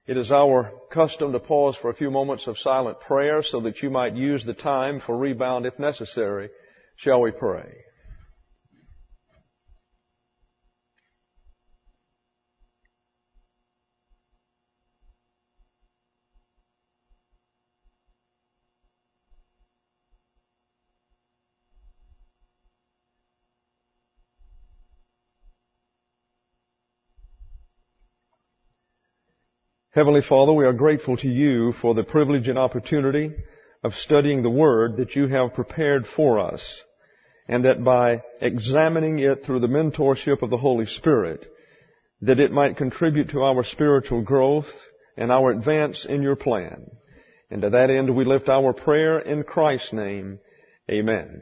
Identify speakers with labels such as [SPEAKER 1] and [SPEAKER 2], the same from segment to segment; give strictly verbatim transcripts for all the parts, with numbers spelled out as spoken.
[SPEAKER 1] It is our custom to pause for a few moments of silent prayer so that you might use the time for rebound if necessary. Shall we pray? Heavenly Father, we are grateful to you for the privilege and opportunity of studying the Word that you have prepared for us, and that by examining it through the mentorship of the Holy Spirit, that it might contribute to our spiritual growth and our advance in your plan. And to that end, we lift our prayer in Christ's name. Amen.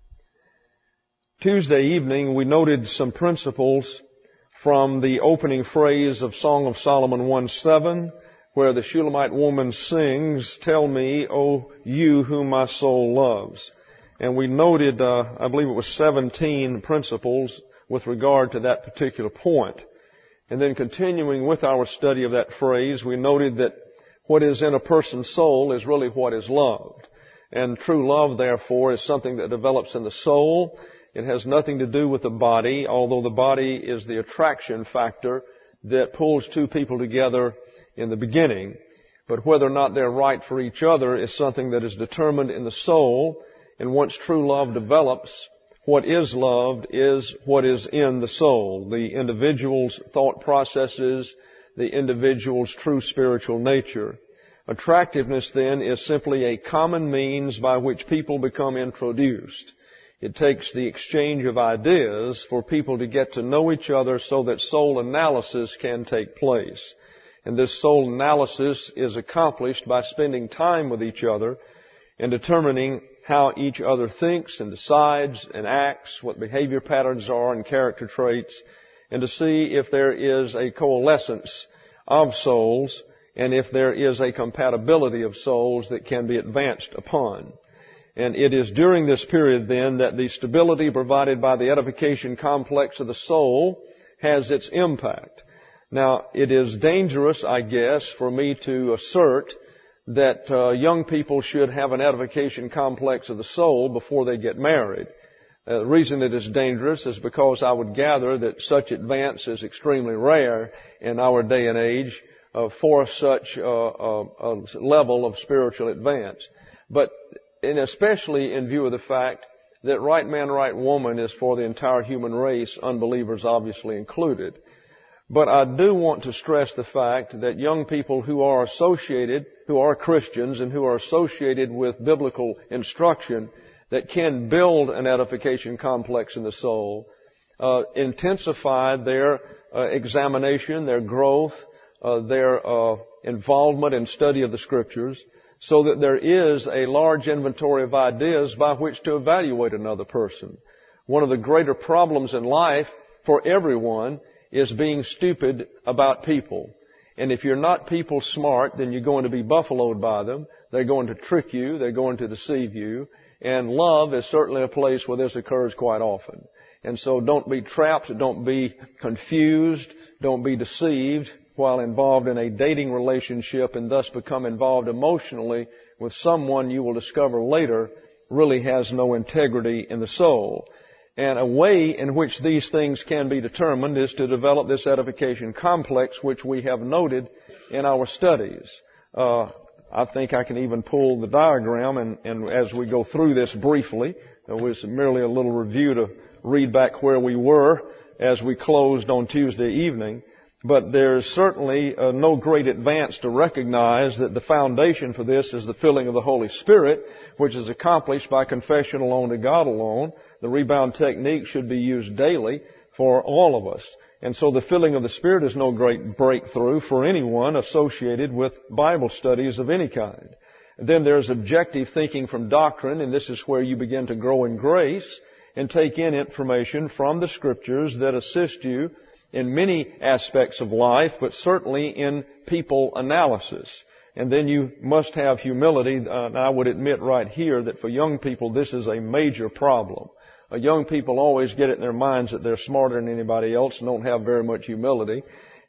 [SPEAKER 1] Tuesday evening, we noted some principles from the opening phrase of Song of Solomon one seven, where the Shulamite woman sings, "Tell me, O you whom my soul loves." And we noted, uh, I believe it was seventeen principles with regard to that particular point. And then continuing with our study of that phrase, we noted that what is in a person's soul is really what is loved. And true love, therefore, is something that develops in the soul. It has nothing to do with the body, although the body is the attraction factor that pulls two people together in the beginning. But whether or not they're right for each other is something that is determined in the soul. And once true love develops, what is loved is what is in the soul, the individual's thought processes, the individual's true spiritual nature. Attractiveness, then, is simply a common means by which people become introduced. It takes the exchange of ideas for people to get to know each other so that soul analysis can take place. And this soul analysis is accomplished by spending time with each other and determining how each other thinks and decides and acts, what behavior patterns are and character traits, and to see if there is a coalescence of souls and if there is a compatibility of souls that can be advanced upon. And it is during this period then that the stability provided by the edification complex of the soul has its impact. Now, it is dangerous, I guess, for me to assert that uh, young people should have an edification complex of the soul before they get married. Uh, the reason it is dangerous is because I would gather that such advance is extremely rare in our day and age uh, for such uh, uh, a level of spiritual advance. But and especially in view of the fact that right man, right woman is for the entire human race, unbelievers obviously included. But I do want to stress the fact that young people who are associated, who are Christians and who are associated with biblical instruction that can build an edification complex in the soul, uh, intensify their uh, examination, their growth, uh, their uh, involvement in study of the Scriptures, so that there is a large inventory of ideas by which to evaluate another person. One of the greater problems in life for everyone is being stupid about people. And if you're not people smart, then you're going to be buffaloed by them. They're going to trick you. They're going to deceive you. And love is certainly a place where this occurs quite often. And so don't be trapped. Don't be confused. Don't be deceived while involved in a dating relationship and thus become involved emotionally with someone you will discover later really has no integrity in the soul. And a way in which these things can be determined is to develop this edification complex, which we have noted in our studies. Uh, I think I can even pull the diagram, and, and as we go through this briefly, it was merely a little review to read back where we were as we closed on Tuesday evening. But there's certainly uh, no great advance to recognize that the foundation for this is the filling of the Holy Spirit, which is accomplished by confession alone to God alone. The rebound technique should be used daily for all of us. And so the filling of the Spirit is no great breakthrough for anyone associated with Bible studies of any kind. And then there's objective thinking from doctrine, and this is where you begin to grow in grace and take in information from the Scriptures that assist you in many aspects of life, but certainly in people analysis. And then you must have humility. Uh, and I would admit right here that for young people, this is a major problem. Uh, young people always get it in their minds that they're smarter than anybody else and don't have very much humility.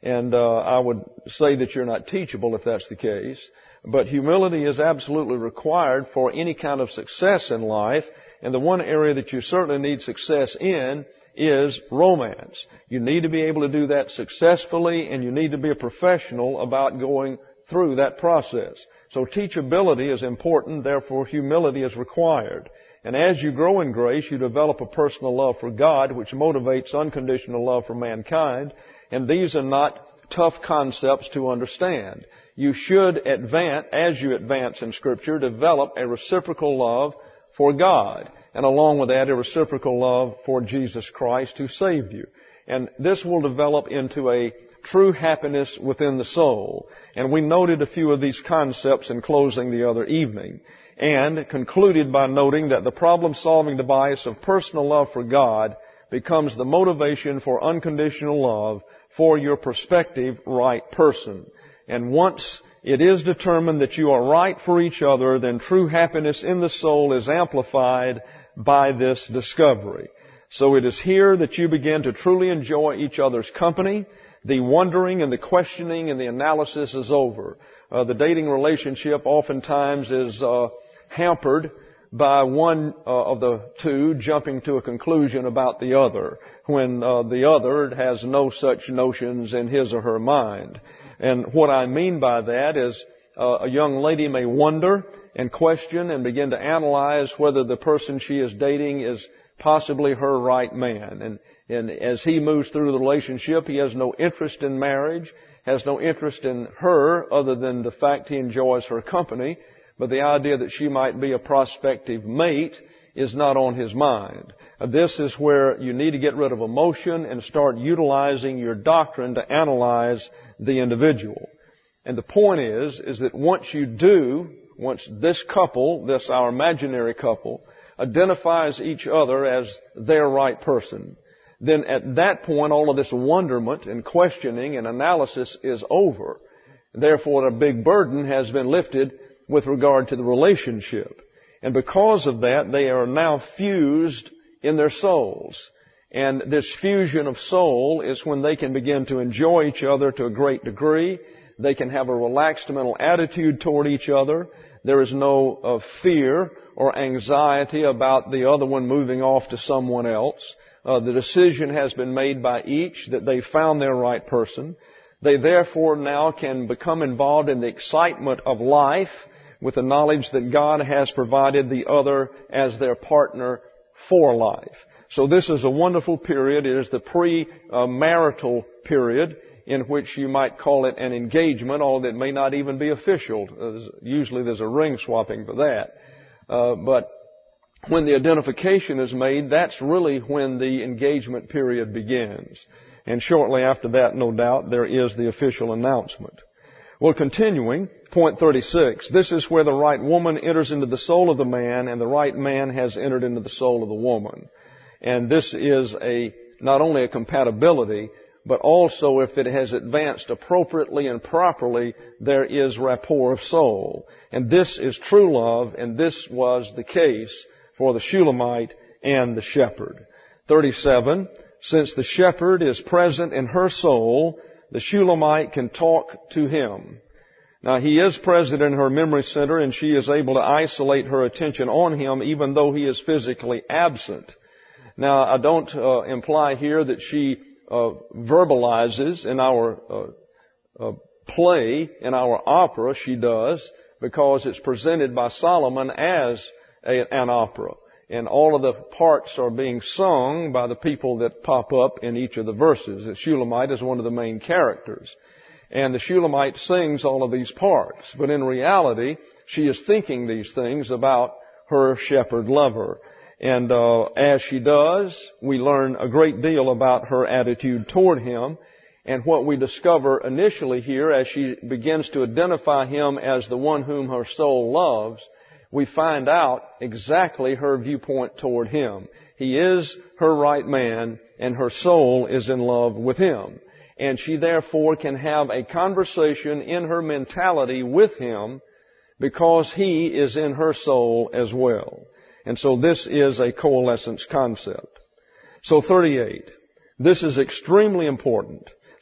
[SPEAKER 1] And uh, I would say that you're not teachable if that's the case. But humility is absolutely required for any kind of success in life. And the one area that you certainly need success in is romance. You need to be able to do that successfully, and you need to be a professional about going through that process. So teachability is important, therefore humility is required. And as you grow in grace, you develop a personal love for God, which motivates unconditional love for mankind. And these are not tough concepts to understand. You should advance, as you advance in Scripture, develop a reciprocal love for God. And along with that, a reciprocal love for Jesus Christ who saved you. And this will develop into a true happiness within the soul. And we noted a few of these concepts in closing the other evening. And concluded by noting that the problem-solving device of personal love for God becomes the motivation for unconditional love for your prospective right person. And once it is determined that you are right for each other, then true happiness in the soul is amplified by this discovery. So it is here that you begin to truly enjoy each other's company. The wondering and the questioning and the analysis is over. Uh, the dating relationship oftentimes is uh, hampered by one uh, of the two jumping to a conclusion about the other, when uh, the other has no such notions in his or her mind. And what I mean by that is uh, a young lady may wonder and question and begin to analyze whether the person she is dating is possibly her right man. And, and as he moves through the relationship, he has no interest in marriage, has no interest in her other than the fact he enjoys her company. But the idea that she might be a prospective mate is not on his mind. This is where you need to get rid of emotion and start utilizing your doctrine to analyze the individual. And the point is, is that once you do, once this couple, this our imaginary couple, identifies each other as their right person, then at that point all of this wonderment and questioning and analysis is over. Therefore, a big burden has been lifted with regard to the relationship. And because of that, they are now fused in their souls. And this fusion of soul is when they can begin to enjoy each other to a great degree. They can have a relaxed mental attitude toward each other. There is no uh, fear or anxiety about the other one moving off to someone else. Uh, the decision has been made by each that they found their right person. They therefore now can become involved in the excitement of life with the knowledge that God has provided the other as their partner for life. So this is a wonderful period. It is the pre-marital period in which you might call it an engagement, although it may not even be official. Usually there's a ring swapping for that. Uh, but when the identification is made, that's really when the engagement period begins. And shortly after that, no doubt, there is the official announcement. Well, continuing, point thirty-six, this is where the right woman enters into the soul of the man and the right man has entered into the soul of the woman. And this is a, not only a compatibility, but also if it has advanced appropriately and properly, there is rapport of soul. And this is true love, and this was the case for the Shulamite and the shepherd. thirty-seven, since the shepherd is present in her soul, the Shulamite can talk to him. Now, he is present in her memory center, and she is able to isolate her attention on him even though he is physically absent. Now, I don't uh, imply here that she uh, verbalizes in our uh, uh, play, in our opera. She does, because it's presented by Solomon as a, an opera. And all of the parts are being sung by the people that pop up in each of the verses. The Shulamite is one of the main characters. And the Shulamite sings all of these parts. But in reality, she is thinking these things about her shepherd lover. And uh, as she does, we learn a great deal about her attitude toward him. And what we discover initially here, as she begins to identify him as the one whom her soul loves, we find out exactly her viewpoint toward him. He is her right man, and her soul is in love with him. And she therefore can have a conversation in her mentality with him because he is in her soul as well. And so this is a coalescence concept. So thirty-eight. This is extremely important.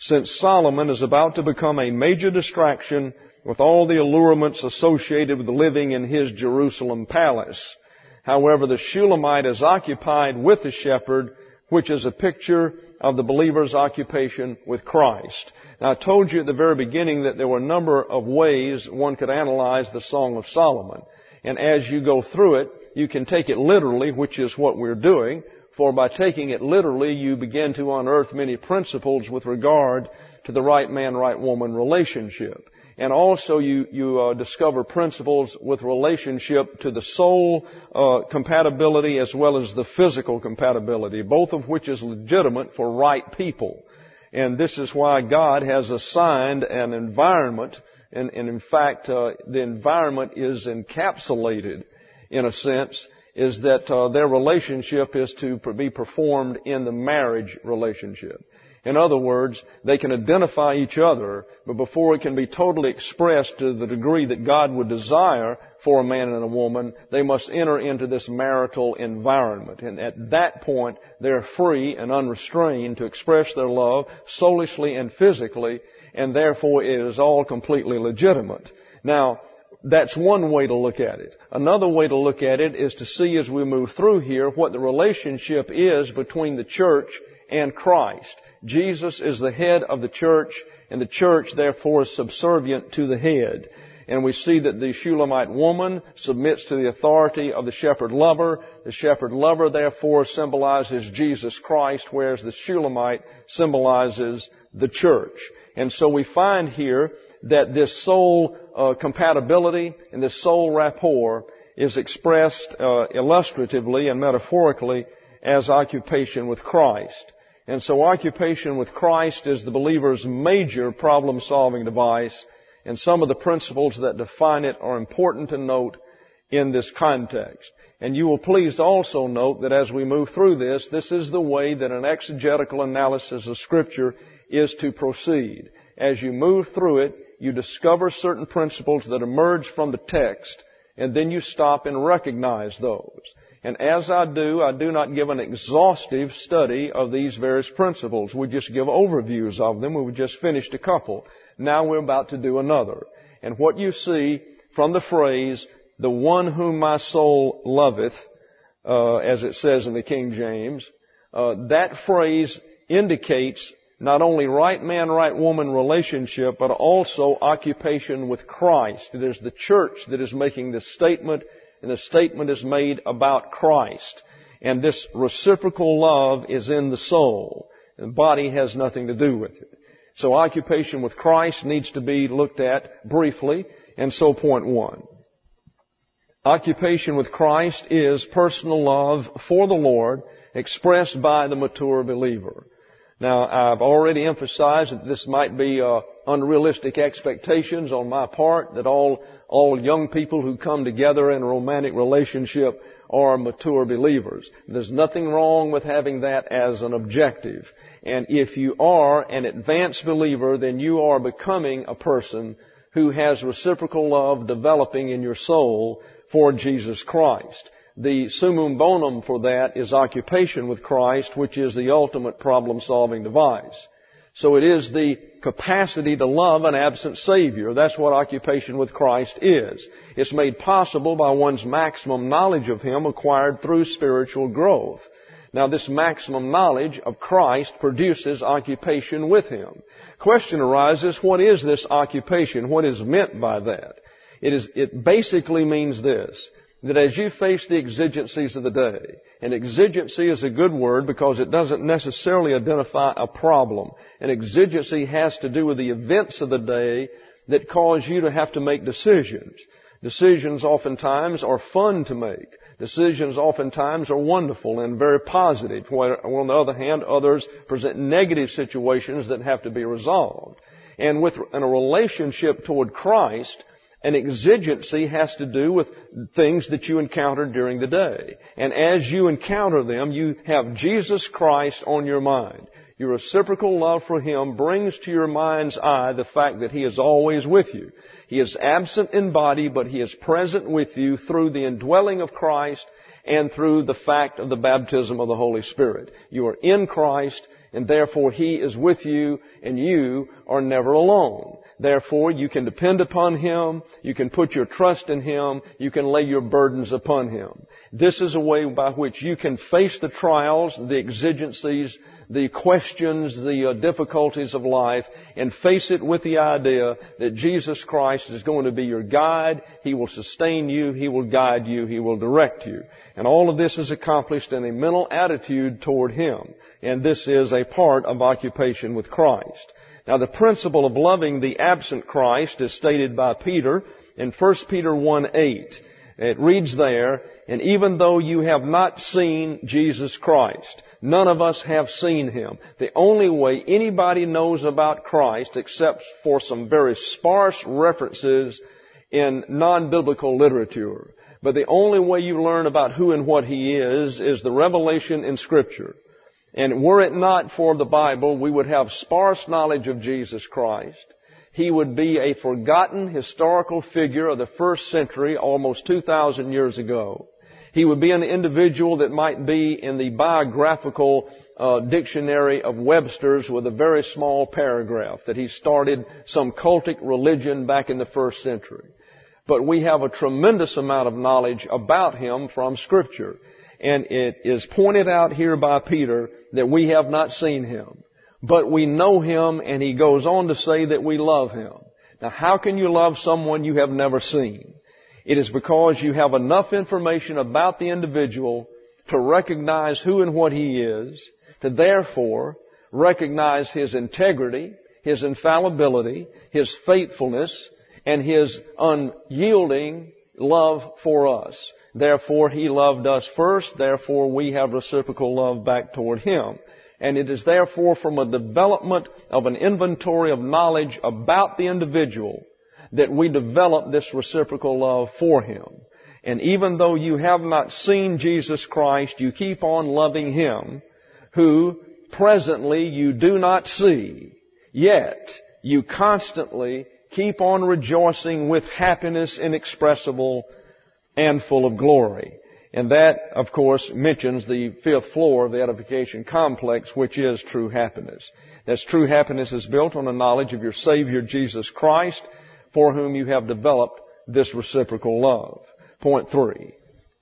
[SPEAKER 1] since Solomon is about to become a major distraction with all the allurements associated with living in his Jerusalem palace. However, the Shulamite is occupied with the shepherd, which is a picture of the believer's occupation with Christ. Now, I told you at the very beginning that there were a number of ways one could analyze the Song of Solomon. And as you go through it, you can take it literally, which is what we're doing. For by taking it literally, you begin to unearth many principles with regard to the right man, right woman relationship. And also you, you uh, discover principles with relationship to the soul uh, compatibility as well as the physical compatibility, both of which is legitimate for right people. And this is why God has assigned an environment, and, and in fact, uh, the environment is encapsulated, in a sense, is that uh, their relationship is to be performed in the marriage relationship. In other words, they can identify each other, but before it can be totally expressed to the degree that God would desire for a man and a woman, they must enter into this marital environment. And at that point, they're free and unrestrained to express their love soulishly and physically, and therefore it is all completely legitimate. Now, that's one way to look at it. Another way to look at it is to see as we move through here what the relationship is between the church and Christ. Jesus is the head of the church, and the church, therefore, is subservient to the head. And we see that the Shulamite woman submits to the authority of the shepherd lover. The shepherd lover, therefore, symbolizes Jesus Christ, whereas the Shulamite symbolizes the church. And so we find here that this soul uh, compatibility and this soul rapport is expressed uh, illustratively and metaphorically as occupation with Christ. And so occupation with Christ is the believer's major problem-solving device, and some of the principles that define it are important to note in this context. And you will please also note that as we move through this, this is the way that an exegetical analysis of Scripture is to proceed. As you move through it, you discover certain principles that emerge from the text, and then you stop and recognize those. And as I do, I do not give an exhaustive study of these various principles. We just give overviews of them. We've just finished a couple. Now we're about to do another. And what you see from the phrase, the one whom my soul loveth, uh, as it says in the King James, uh, that phrase indicates not only right man, right woman relationship, but also occupation with Christ. It is the church that is making this statement, and the statement is made about Christ. And this reciprocal love is in the soul. The body has nothing to do with it. So occupation with Christ needs to be looked at briefly. And so point one. Occupation with Christ is personal love for the Lord expressed by the mature believer. Now, I've already emphasized that this might be uh, unrealistic expectations on my part, that all all young people who come together in a romantic relationship are mature believers. There's nothing wrong with having that as an objective. And if you are an advanced believer, then you are becoming a person who has reciprocal love developing in your soul for Jesus Christ. The summum bonum for that is occupation with Christ, which is the ultimate problem-solving device. So it is the capacity to love an absent Savior. That's what occupation with Christ is. It's made possible by one's maximum knowledge of Him acquired through spiritual growth. Now, this maximum knowledge of Christ produces occupation with Him. Question arises, what is this occupation? What is meant by that? It is, it basically means this, that as you face the exigencies of the day, and exigency is a good word because it doesn't necessarily identify a problem. An exigency has to do with the events of the day that cause you to have to make decisions. Decisions oftentimes are fun to make. Decisions oftentimes are wonderful and very positive. While on the other hand, others present negative situations that have to be resolved. And with in a relationship toward Christ, an exigency has to do with things that you encounter during the day. And as you encounter them, you have Jesus Christ on your mind. Your reciprocal love for Him brings to your mind's eye the fact that He is always with you. He is absent in body, but He is present with you through the indwelling of Christ and through the fact of the baptism of the Holy Spirit. You are in Christ, And therefore, He is with you, and you are never alone. Therefore, you can depend upon Him, you can put your trust in Him, you can lay your burdens upon Him. This is a way by which you can face the trials, the exigencies, the questions, the uh, difficulties of life, and face it with the idea that Jesus Christ is going to be your guide. He will sustain you, He will guide you, He will direct you. And all of this is accomplished in a mental attitude toward Him. And this is a part of occupation with Christ. Now, the principle of loving the absent Christ is stated by Peter in First Peter one eight. It reads there, "And even though you have not seen Jesus Christ," none of us have seen Him. The only way anybody knows about Christ, except for some very sparse references in non-biblical literature, but the only way you learn about who and what He is, is the revelation in Scripture. And were it not for the Bible, we would have sparse knowledge of Jesus Christ. He would be a forgotten historical figure of the first century, almost two thousand years ago. He would be an individual that might be in the biographical uh, dictionary of Webster's with a very small paragraph, that he started some cultic religion back in the first century. But we have a tremendous amount of knowledge about Him from Scripture. And it is pointed out here by Peter that we have not seen Him, but we know Him, and he goes on to say that we love Him. Now, how can you love someone you have never seen? It is because you have enough information about the individual to recognize who and what he is, to therefore recognize his integrity, his infallibility, his faithfulness, and his unyielding love for us. Therefore, He loved us first. Therefore, we have reciprocal love back toward Him. And it is therefore from a development of an inventory of knowledge about the individual that we develop this reciprocal love for Him. And even though you have not seen Jesus Christ, you keep on loving Him, who presently you do not see, yet you constantly keep on rejoicing with happiness inexpressible and full of glory. And that, of course, mentions the fifth floor of the edification complex, which is true happiness. That's true happiness is built on a knowledge of your Savior, Jesus Christ, for whom you have developed this reciprocal love. Point three.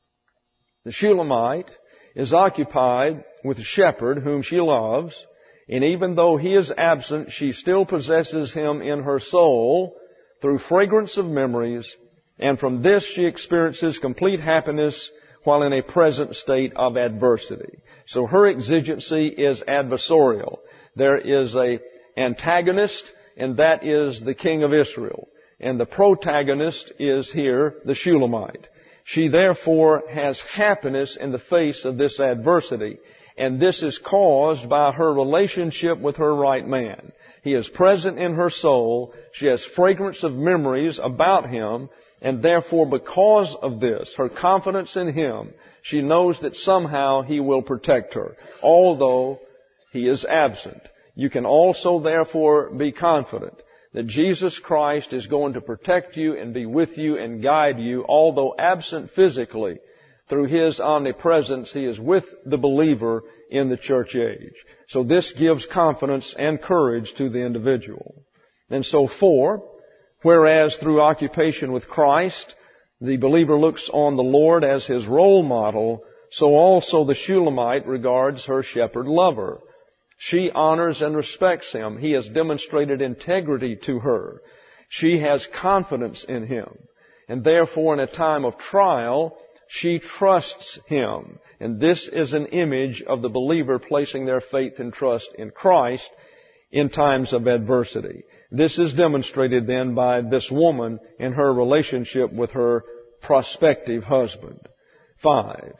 [SPEAKER 1] The Shulamite is occupied with a shepherd whom she loves, and even though he is absent, she still possesses him in her soul through fragrance of memories, and from this she experiences complete happiness while in a present state of adversity. So her exigency is adversarial. There is a antagonist, and that is the king of Israel. And the protagonist is here the Shulamite. She therefore has happiness in the face of this adversity. And this is caused by her relationship with her right man. He is present in her soul. She has fragrance of memories about him. And therefore, because of this, her confidence in Him, she knows that somehow He will protect her, although He is absent. You can also, therefore, be confident that Jesus Christ is going to protect you and be with you and guide you, although absent physically. Through His omnipresence, He is with the believer in the church age. So this gives confidence and courage to the individual. And so, four, whereas through occupation with Christ, the believer looks on the Lord as his role model, so also the Shulamite regards her shepherd lover. She honors and respects him. He has demonstrated integrity to her. She has confidence in him. And therefore, in a time of trial, she trusts him. And this is an image of the believer placing their faith and trust in Christ in times of adversity. This is demonstrated then by this woman in her relationship with her prospective husband. Five,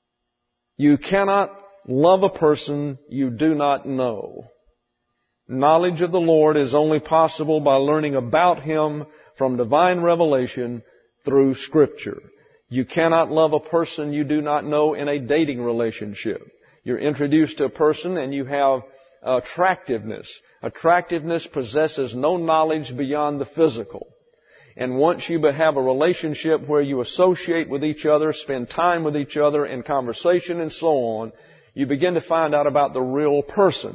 [SPEAKER 1] you cannot love a person you do not know. Knowledge of the Lord is only possible by learning about Him from divine revelation through Scripture. You cannot love a person you do not know in a dating relationship. You're introduced to a person and you have attractiveness. Attractiveness possesses no knowledge beyond the physical. And once you have a relationship where you associate with each other, spend time with each other in conversation and so on, you begin to find out about the real person.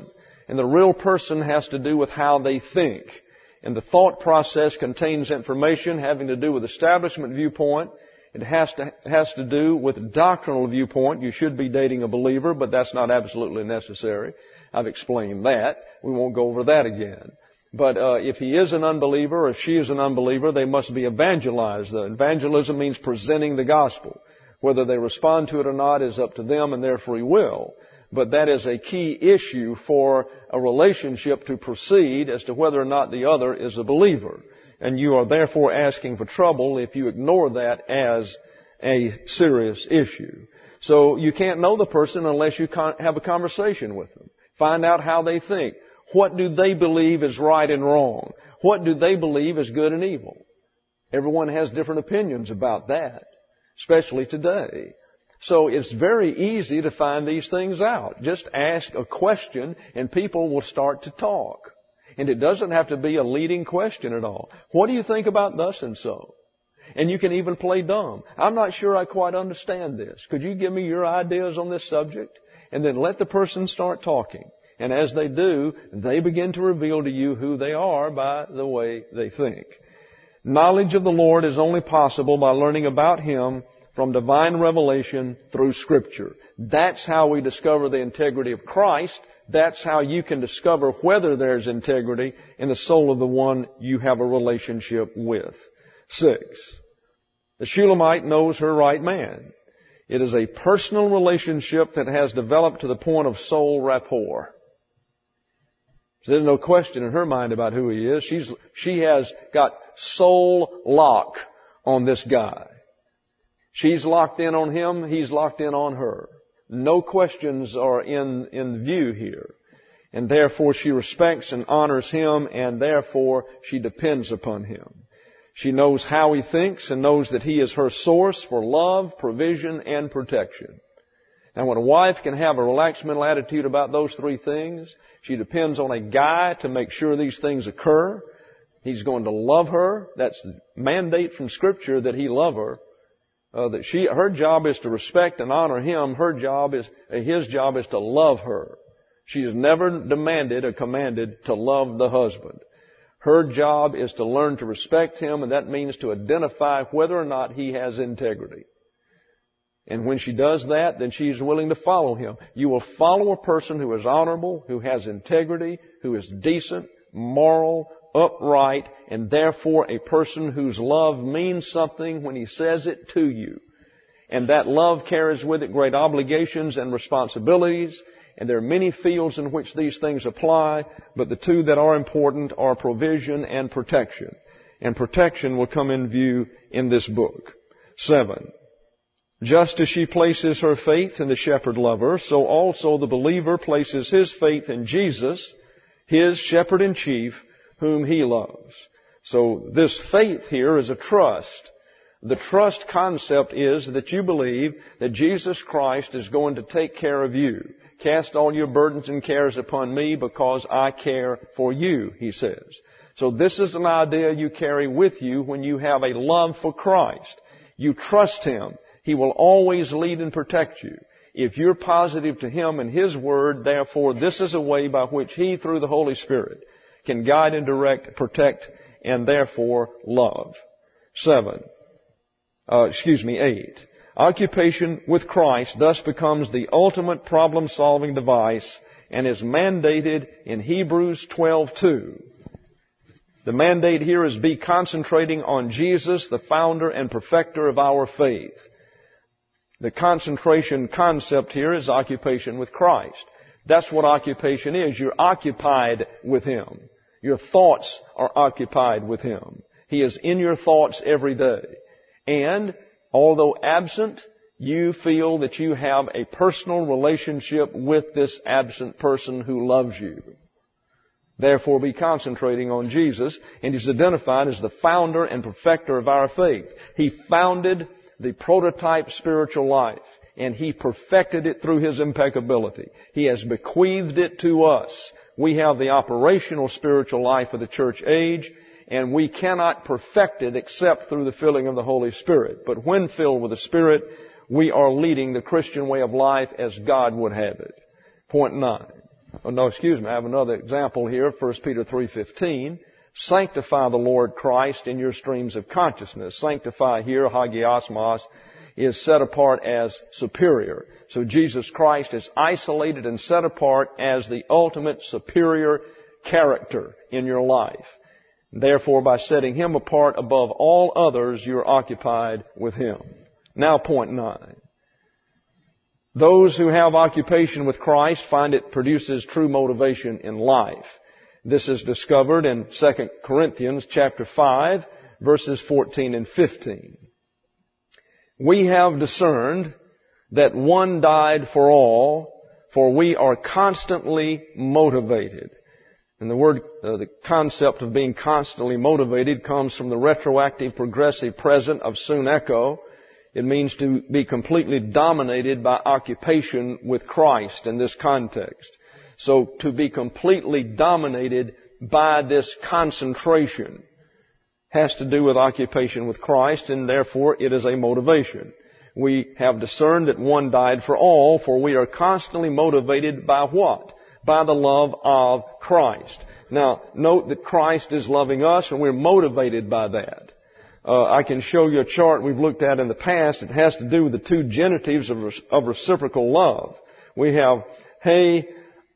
[SPEAKER 1] And the real person has to do with how they think. And the thought process contains information having to do with establishment viewpoint. It has to, has to do with doctrinal viewpoint. You should be dating a believer, but that's not absolutely necessary. I've explained that. We won't go over that again. But uh, if he is an unbeliever or if she is an unbeliever, they must be evangelized. Uh, evangelism means presenting the gospel. Whether they respond to it or not is up to them and their free will. But that is a key issue for a relationship to proceed as to whether or not the other is a believer. And you are therefore asking for trouble if you ignore that as a serious issue. So you can't know the person unless you have a conversation with them. Find out how they think. What do they believe is right and wrong? What do they believe is good and evil? Everyone has different opinions about that, especially today. So it's very easy to find these things out. Just ask a question and people will start to talk. And it doesn't have to be a leading question at all. What do you think about thus and so? And you can even play dumb. I'm not sure I quite understand this. Could you give me your ideas on this subject? And then let the person start talking. And as they do, they begin to reveal to you who they are by the way they think. Knowledge of the Lord is only possible by learning about Him from divine revelation through Scripture. That's how we discover the integrity of Christ. That's how you can discover whether there's integrity in the soul of the one you have a relationship with. Six, the Shulamite knows her right man. It is a personal relationship that has developed to the point of soul rapport. There's no question in her mind about who he is. She's, she has got soul lock on this guy. She's locked in on him. He's locked in on her. No questions are in, in view here. And therefore she respects and honors him, and therefore she depends upon him. She knows how he thinks and knows that he is her source for love, provision, and protection. Now, when a wife can have a relaxed mental attitude about those three things, she depends on a guy to make sure these things occur. He's going to love her. That's the mandate from Scripture that he love her. Uh, that she, her job is to respect and honor him. Her job is, uh, his job is to love her. She is never demanded or commanded to love the husband. Her job is to learn to respect him, and that means to identify whether or not he has integrity. And when she does that, then she is willing to follow him. You will follow a person who is honorable, who has integrity, who is decent, moral, upright, and therefore a person whose love means something when he says it to you. And that love carries with it great obligations and responsibilities. And there are many fields in which these things apply, but the two that are important are provision and protection. And protection will come in view in this book. Seven. Just as she places her faith in the shepherd lover, so also the believer places his faith in Jesus, his shepherd in chief, whom he loves. So this faith here is a trust. The trust concept is that you believe that Jesus Christ is going to take care of you. Cast all your burdens and cares upon me because I care for you, he says. So this is an idea you carry with you when you have a love for Christ. You trust him. He will always lead and protect you. If you're positive to him and his word, therefore this is a way by which he, through the Holy Spirit, can guide and direct, protect, and therefore love. Seven. Uh, excuse me, eight. Occupation with Christ thus becomes the ultimate problem-solving device and is mandated in Hebrews twelve two. The mandate here is be concentrating on Jesus, the founder and perfecter of our faith. The concentration concept here is occupation with Christ. That's what occupation is. You're occupied with him. Your thoughts are occupied with him. He is in your thoughts every day. And although absent, you feel that you have a personal relationship with this absent person who loves you. Therefore, be concentrating on Jesus, and he's identified as the founder and perfecter of our faith. He founded the prototype spiritual life, and he perfected it through his impeccability. He has bequeathed it to us. We have the operational spiritual life of the church age, and we cannot perfect it except through the filling of the Holy Spirit. But when filled with the Spirit, we are leading the Christian way of life as God would have it. Point nine. oh, no, excuse me, I have another example here, First Peter three fifteen. Sanctify the Lord Christ in your streams of consciousness. Sanctify here, hagiosmos, is set apart as superior. So Jesus Christ is isolated and set apart as the ultimate superior character in your life. Therefore, by setting Him apart above all others, you're occupied with Him. Now, point nine. Those who have occupation with Christ find it produces true motivation in life. This is discovered in Second Corinthians chapter five, verses fourteen and fifteen. We have discerned that one died for all, for we are constantly motivated. And the word, uh, the concept of being constantly motivated comes from the retroactive progressive present of soon echo. It means to be completely dominated by occupation with Christ in this context. So to be completely dominated by this concentration has to do with occupation with Christ, and therefore it is a motivation. We have discerned that one died for all, for we are constantly motivated by what? By the love of Christ. Now, note that Christ is loving us, and we're motivated by that. Uh, I can show you a chart we've looked at in the past. It has to do with the two genitives of, of reciprocal love. We have he,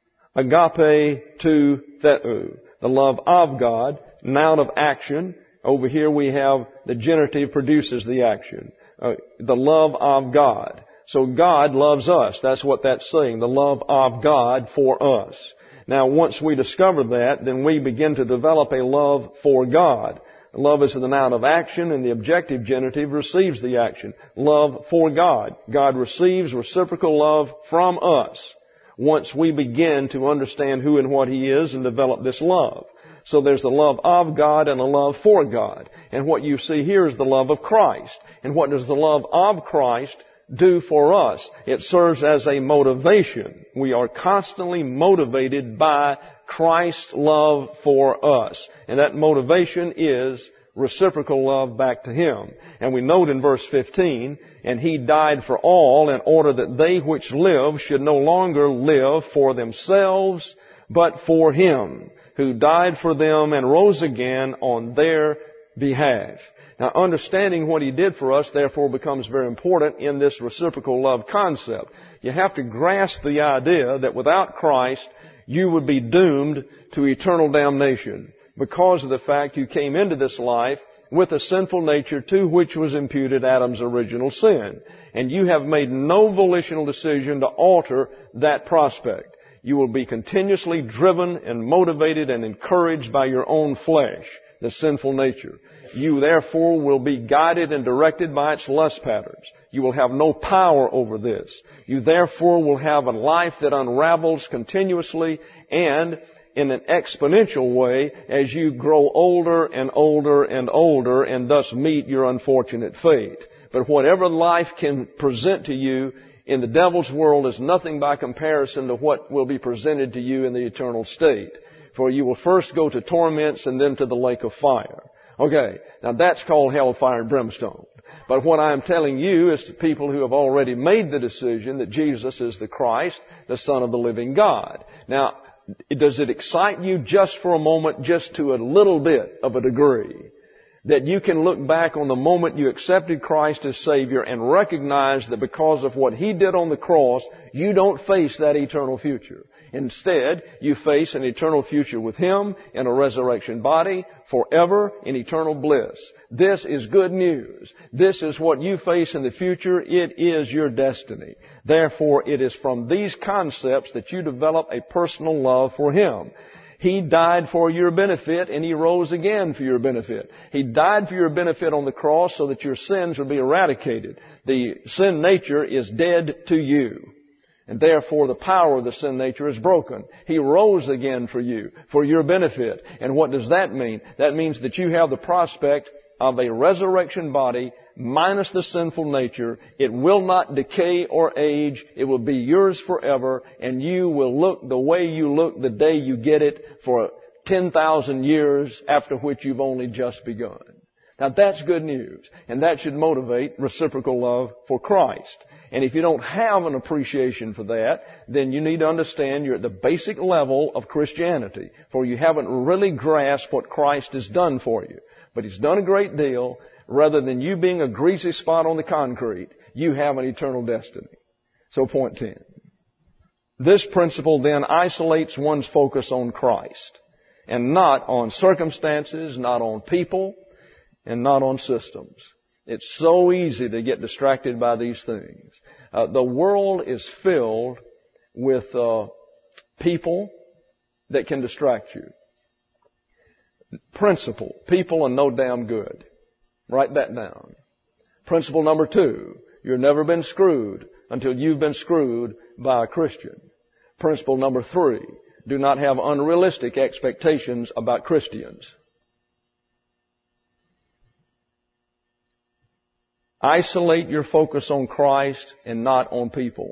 [SPEAKER 1] agape, to theou, the love of God, noun of action. Over here we have the genitive produces the action, uh, the love of God. So God loves us. That's what that's saying, the love of God for us. Now, once we discover that, then we begin to develop a love for God. Love is the noun of action, and the objective genitive receives the action. Love for God. God receives reciprocal love from us once we begin to understand who and what He is and develop this love. So there's the love of God and a love for God. And what you see here is the love of Christ. And what does the love of Christ do for us? It serves as a motivation. We are constantly motivated by Christ's love for us. And that motivation is reciprocal love back to Him. And we note in verse fifteen, and He died for all in order that they which live should no longer live for themselves, but for Him, who died for them and rose again on their behalf. Now, understanding what He did for us, therefore, becomes very important in this reciprocal love concept. You have to grasp the idea that without Christ, you would be doomed to eternal damnation because of the fact you came into this life with a sinful nature to which was imputed Adam's original sin. And you have made no volitional decision to alter that prospect. You will be continuously driven and motivated and encouraged by your own flesh, the sinful nature. You therefore will be guided and directed by its lust patterns. You will have no power over this. You therefore will have a life that unravels continuously and in an exponential way as you grow older and older and older and thus meet your unfortunate fate. But whatever life can present to you in the devil's world is nothing by comparison to what will be presented to you in the eternal state. For you will first go to torments and then to the lake of fire. Okay, now that's called hellfire and brimstone. But what I'm telling you is to people who have already made the decision that Jesus is the Christ, the Son of the living God. Now, does it excite you just for a moment, just to a little bit of a degree, that you can look back on the moment you accepted Christ as Savior and recognize that because of what He did on the cross, you don't face that eternal future. Instead, you face an eternal future with Him in a resurrection body forever in eternal bliss. This is good news. This is what you face in the future. It is your destiny. Therefore, it is from these concepts that you develop a personal love for Him. He died for your benefit and He rose again for your benefit. He died for your benefit on the cross so that your sins would be eradicated. The sin nature is dead to you. And therefore the power of the sin nature is broken. He rose again for you, for your benefit. And what does that mean? That means that you have the prospect of a resurrection body minus the sinful nature. It will not decay or age. It will be yours forever. And you will look the way you look the day you get it for ten thousand years, after which you've only just begun. Now that's good news, and that should motivate reciprocal love for Christ. And if you don't have an appreciation for that, then you need to understand you're at the basic level of Christianity, for you haven't really grasped what Christ has done for you. But He's done a great deal. Rather than you being a greasy spot on the concrete, you have an eternal destiny. So point ten. This principle then isolates one's focus on Christ, and not on circumstances, not on people, and not on systems. It's so easy to get distracted by these things. Uh, the world is filled with uh, people that can distract you. Principle. People are no damn good. Write that down. Principle number two. You've never been screwed until you've been screwed by a Christian. Principle number three. Do not have unrealistic expectations about Christians. Isolate your focus on Christ and not on people.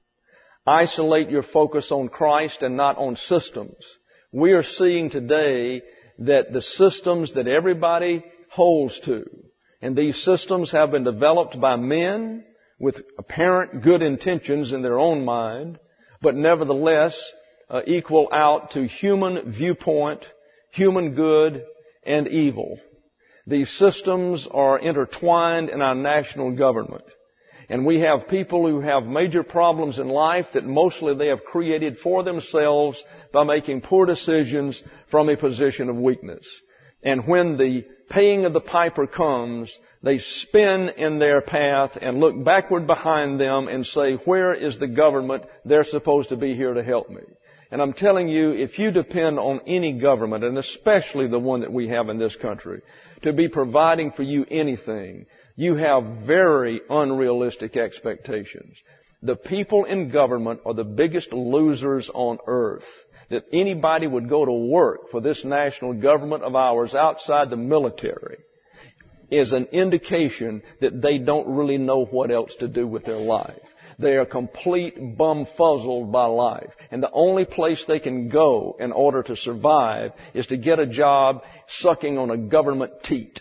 [SPEAKER 1] Isolate your focus on Christ and not on systems. We are seeing today that the systems that everybody holds to, and these systems have been developed by men with apparent good intentions in their own mind, but nevertheless uh, equal out to human viewpoint, human good, and evil. These systems are intertwined in our national government. And we have people who have major problems in life that mostly they have created for themselves by making poor decisions from a position of weakness. And when the paying of the piper comes, they spin in their path and look backward behind them and say, where is the government? They're supposed to be here to help me. And I'm telling you, if you depend on any government, and especially the one that we have in this country, to be providing for you anything, you have very unrealistic expectations. The people in government are the biggest losers on earth. That anybody would go to work for this national government of ours outside the military is an indication that they don't really know what else to do with their life. They are complete bumfuzzled by life. And the only place they can go in order to survive is to get a job sucking on a government teat.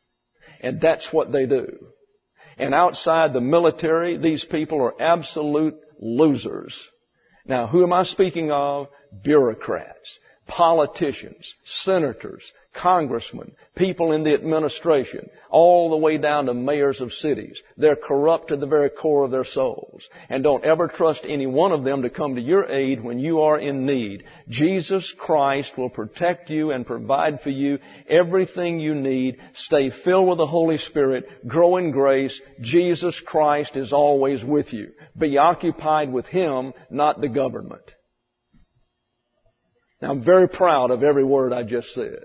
[SPEAKER 1] And that's what they do. And outside the military, these people are absolute losers. Now, who am I speaking of? Bureaucrats, politicians, senators, congressmen, people in the administration, all the way down to mayors of cities. They're corrupt to the very core of their souls. And don't ever trust any one of them to come to your aid when you are in need. Jesus Christ will protect you and provide for you everything you need. Stay filled with the Holy Spirit. Grow in grace. Jesus Christ is always with you. Be occupied with Him, not the government. Now, I'm very proud of every word I just said.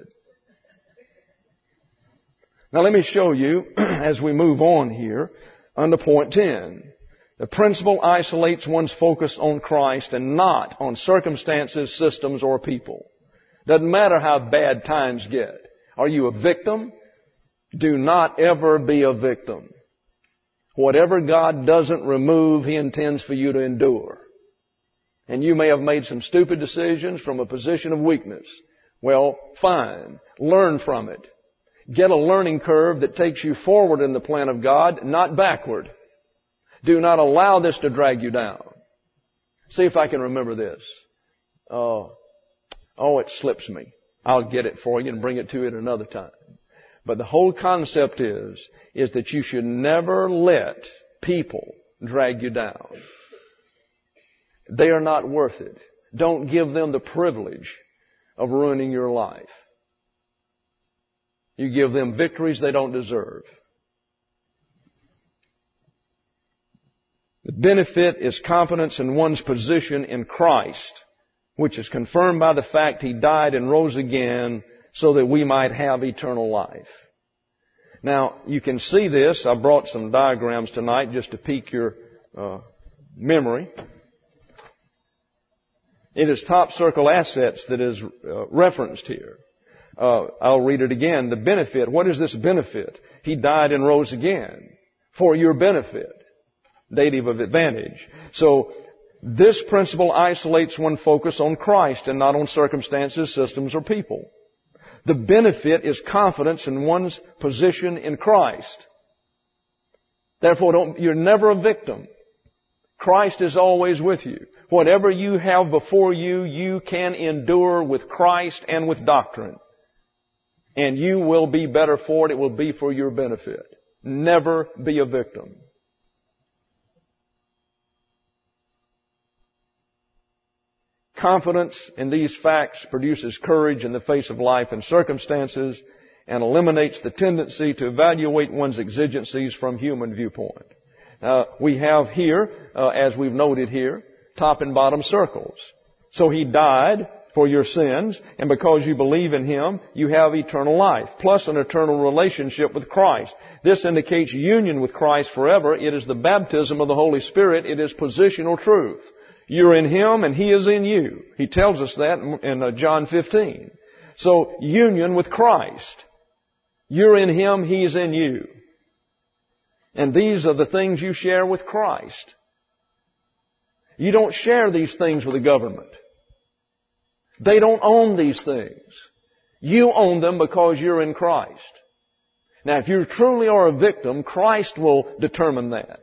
[SPEAKER 1] Now let me show you, as we move on here, under point ten. The principle isolates one's focus on Christ and not on circumstances, systems, or people. Doesn't matter how bad times get. Are you a victim? Do not ever be a victim. Whatever God doesn't remove, He intends for you to endure. And you may have made some stupid decisions from a position of weakness. Well, fine. Learn from it. Get a learning curve that takes you forward in the plan of God, not backward. Do not allow this to drag you down. See if I can remember this. Oh, oh, it slips me. I'll get it for you and bring it to you at another time. But the whole concept is, is that you should never let people drag you down. They are not worth it. Don't give them the privilege of ruining your life. You give them victories they don't deserve. The benefit is confidence in one's position in Christ, which is confirmed by the fact He died and rose again so that we might have eternal life. Now, you can see this. I brought some diagrams tonight just to pique your uh, memory. It is top circle assets that is uh, referenced here. Uh, I'll read it again. The benefit. What is this benefit? He died and rose again for your benefit. Dative of advantage. So this principle isolates one focus on Christ and not on circumstances, systems, or people. The benefit is confidence in one's position in Christ. Therefore, don't, you're never a victim. Christ is always with you. Whatever you have before you, you can endure with Christ and with doctrine. And you will be better for it. It will be for your benefit. Never be a victim. Confidence in these facts produces courage in the face of life and circumstances and eliminates the tendency to evaluate one's exigencies from human viewpoint. Now, we have here, uh, as we've noted here, top and bottom circles. So He died for your sins, and because you believe in Him, you have eternal life, plus an eternal relationship with Christ. This indicates union with Christ forever. It is the baptism of the Holy Spirit. It is positional truth. You're in Him and He is in you. He tells us that in uh, John fifteen. So, union with Christ. You're in Him, He's in you. And these are the things you share with Christ. You don't share these things with the government. They don't own these things. You own them because you're in Christ. Now, if you truly are a victim, Christ will determine that.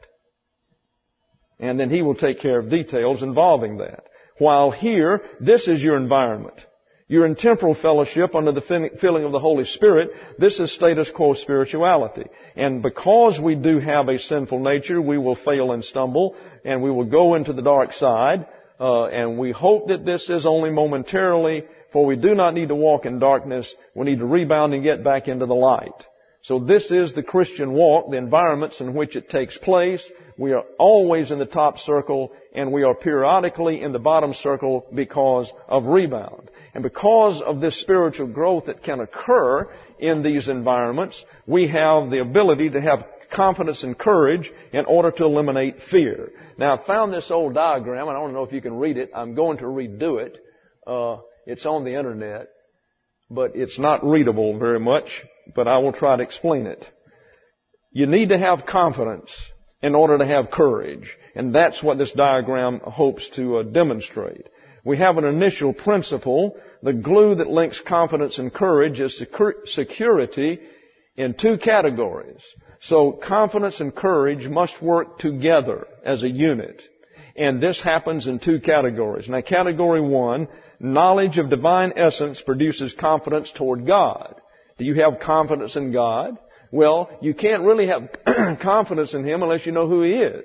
[SPEAKER 1] And then He will take care of details involving that. While here, this is your environment. You're in temporal fellowship under the filling of the Holy Spirit. This is status quo spirituality. And because we do have a sinful nature, we will fail and stumble, and we will go into the dark side. Uh, and we hope that this is only momentarily, for we do not need to walk in darkness. We need to rebound and get back into the light. So this is the Christian walk, the environments in which it takes place. We are always in the top circle, and we are periodically in the bottom circle because of rebound. And because of this spiritual growth that can occur in these environments, we have the ability to have confidence and courage in order to eliminate fear. Now, I found this old diagram, and I don't know if you can read it. I'm going to redo it. Uh, it's on the internet, but it's not readable very much, but I will try to explain it. You need to have confidence in order to have courage, and that's what this diagram hopes to uh, demonstrate. We have an initial principle. The glue that links confidence and courage is secur- security in two categories. So confidence and courage must work together as a unit. And this happens in two categories. Now, category one, knowledge of divine essence produces confidence toward God. Do you have confidence in God? Well, you can't really have confidence in Him unless you know who He is.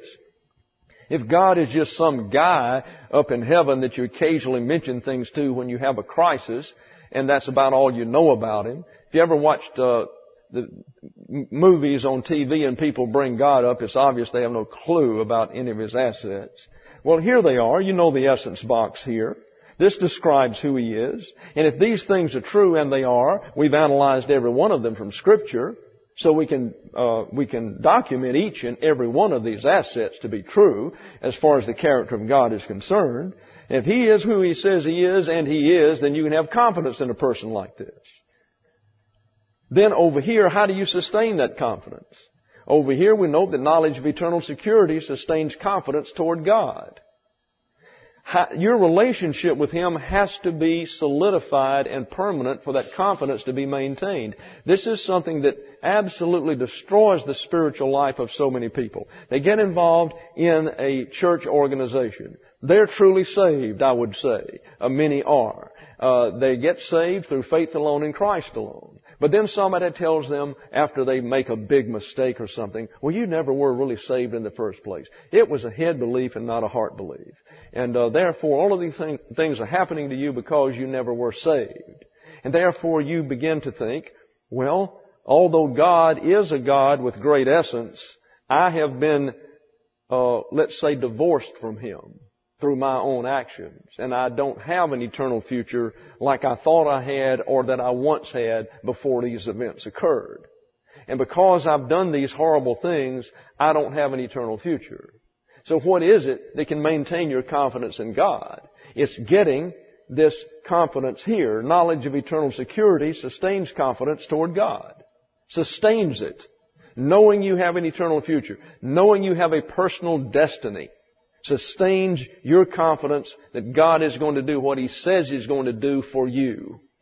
[SPEAKER 1] If God is just some guy up in heaven that you occasionally mention things to when you have a crisis, and that's about all you know about Him. If you ever watched uh, the movies on T V and people bring God up, it's obvious they have no clue about any of His assets. Well, here they are. You know the essence box here. This describes who He is. And if these things are true, and they are, we've analyzed every one of them from Scripture, so we can uh, we can document each and every one of these assets to be true as far as the character of God is concerned. If He is who He says He is, and He is, then you can have confidence in a person like this. Then over here, how do you sustain that confidence? Over here, we note that knowledge of eternal security sustains confidence toward God. Your relationship with Him has to be solidified and permanent for that confidence to be maintained. This is something that absolutely destroys the spiritual life of so many people. They get involved in a church organization. They're truly saved, I would say. Uh, many are. Uh, they get saved through faith alone in Christ alone. But then somebody tells them after they make a big mistake or something, well, you never were really saved in the first place. It was a head belief and not a heart belief. And uh, therefore, all of these thing, things are happening to you because you never were saved. And therefore, you begin to think, well, although God is a God with great essence, I have been, uh, let's say, divorced from Him through my own actions. And I don't have an eternal future like I thought I had or that I once had before these events occurred. And because I've done these horrible things, I don't have an eternal future. So what is it that can maintain your confidence in God? It's getting this confidence here. Knowledge of eternal security sustains confidence toward God. Sustains it. Knowing you have an eternal future. Knowing you have a personal destiny. Sustains your confidence that God is going to do what He says He's going to do for you.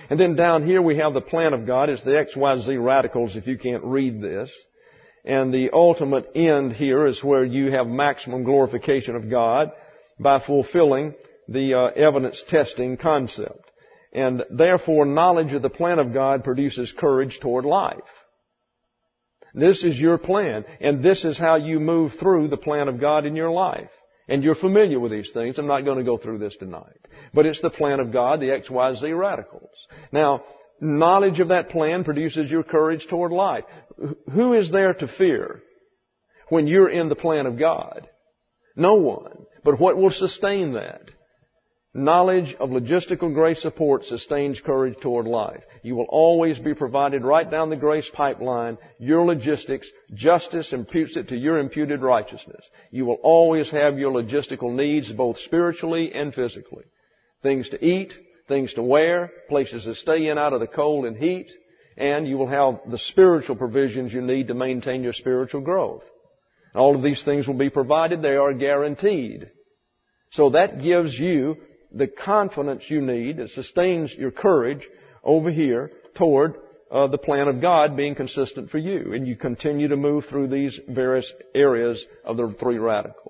[SPEAKER 1] And then down here we have the plan of God. It's the X Y Z radicals if you can't read this. And the ultimate end here is where you have maximum glorification of God by fulfilling the uh, evidence testing concept. And therefore, knowledge of the plan of God produces courage toward life. This is your plan, and this is how you move through the plan of God in your life. And you're familiar with these things. I'm not going to go through this tonight. But it's the plan of God, the X Y Z radicals. Now, knowledge of that plan produces your courage toward life. Who is there to fear when you're in the plan of God? No one. But what will sustain that? Knowledge of logistical grace support sustains courage toward life. You will always be provided right down the grace pipeline. Your logistics, justice imputes it to your imputed righteousness. You will always have your logistical needs both spiritually and physically. Things to eat, things to wear, places to stay in out of the cold and heat, and you will have the spiritual provisions you need to maintain your spiritual growth. All of these things will be provided. They are guaranteed. So that gives you the confidence you need. It sustains your courage over here toward uh, the plan of God being consistent for you. And you continue to move through these various areas of the three radicals.